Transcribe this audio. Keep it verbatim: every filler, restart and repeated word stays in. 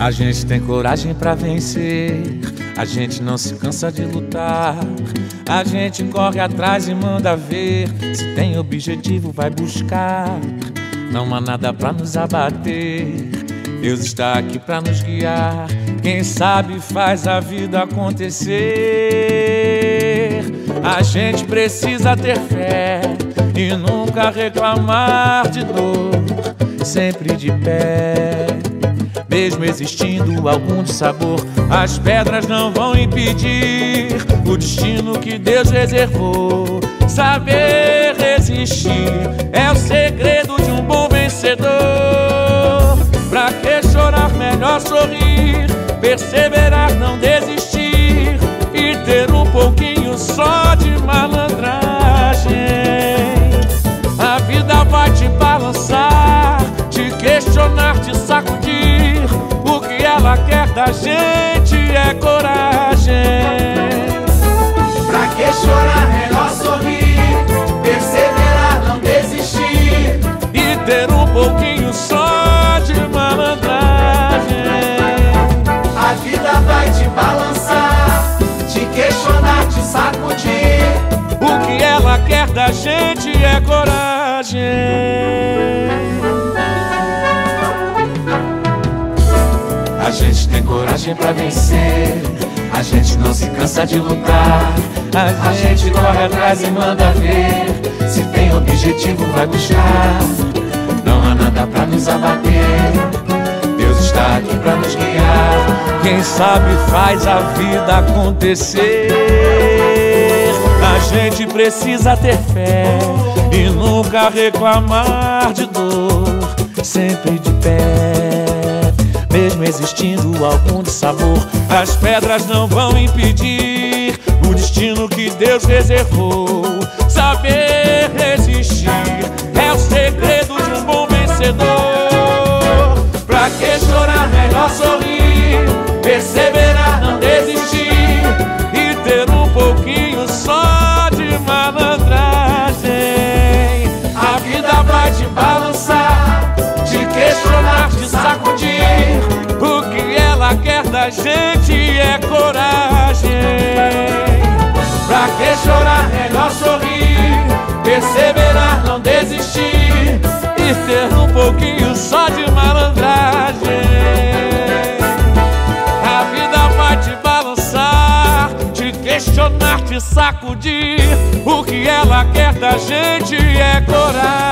A gente tem coragem pra vencer, a gente não se cansa de lutar. A gente corre atrás e manda ver, se tem objetivo vai buscar. Não há nada pra nos abater, Deus está aqui pra nos guiar. Quem sabe faz a vida acontecer. A gente precisa ter fé e nunca reclamar de dor, sempre de pé. Mesmo existindo algum dissabor, as pedras não vão impedir o destino que Deus reservou. Saber resistir é o segredo de um bom vencedor. Pra que chorar, melhor sorrir, perseverar, não desistir e ter um pouquinho só de malandragem. A vida vai te balançar, te questionar, te sacudir. O que ela quer da gente é coragem. Pra que chorar, melhor sorrir, perseverar, não desistir e ter um pouquinho só de malandragem. A vida vai te balançar, te questionar, te sacudir. O que ela quer da gente é coragem. A gente tem coragem pra vencer, a gente não se cansa de lutar. A gente corre atrás e manda ver, se tem objetivo vai buscar. Não há nada pra nos abater, Deus está aqui pra nos guiar. Quem sabe faz a vida acontecer. A gente precisa ter fé e nunca reclamar de dor, sempre de pé. Mesmo existindo algum dissabor, as pedras não vão impedir o destino que Deus reservou. Saber resistir é o segredo de um bom vencedor. Pra que chorar, melhor sorrir, perseverar, não desistir e ter um pouquinho só de malandragem. A vida vai te balançar, te questionar, te sacudir. O que ela quer da gente é coragem. Pra que chorar, melhor sorrir, perseverar, não desistir e ter um pouquinho só de malandragem. A vida vai te balançar, te questionar, te sacudir. O que ela quer da gente é coragem.